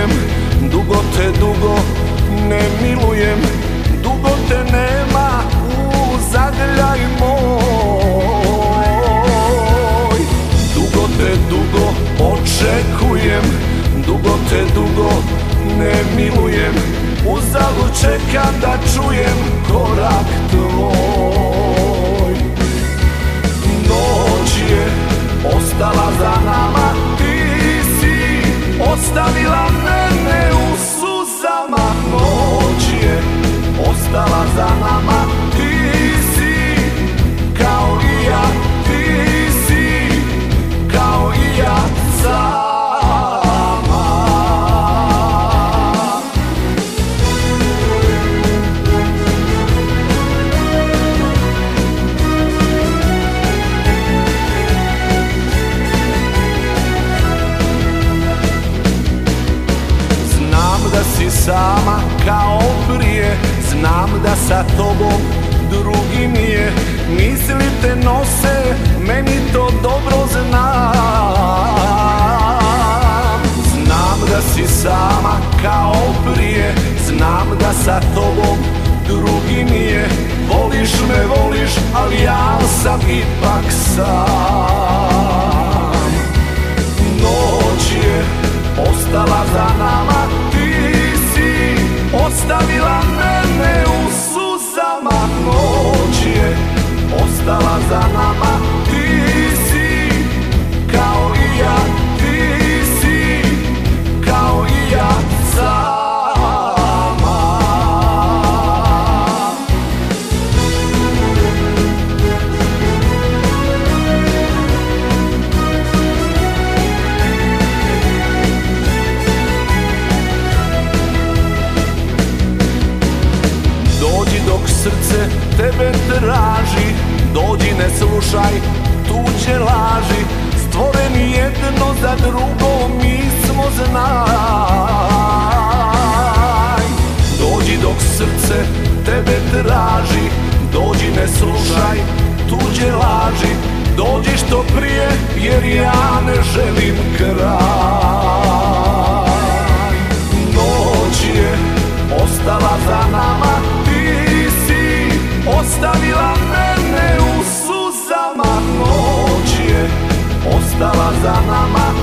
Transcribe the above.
čujem, dugo te dugo ne milujem, dugo te nema u zagrljaj moj. Dugo te dugo očekujem, dugo te dugo ne milujem, uzalud čekam da čujem korak tvoj. Noć je ostala za nama, ti si ostavila mene u suzama. Noć je ostala za nama, ti si kao i ja, ti si kao i ja sama. Sama kao prije, znam da sa tobom drugi nije. Misli te nose, meni to dobro znam. Znam da si sama kao prije, znam da sa tobom drugi nije. Voliš me, voliš, ali ja sam ipak sam. Noć je ostala za nama, ostavila mene u suzama. Noć je ostala za nama, ti si kao i ja, ti si kao i ja sama. Srce tebe traži, dođi ne slušaj tuđe laži. Stvoreni jedno za drugo, mi smo znaj. Dođi dok srce tebe traži, dođi ne slušaj tuđe laži. Dođi što prije jer ja ne želim kraj. Noć je ostala za nama, ostavila mene u suzama. Noć je ostala za nama,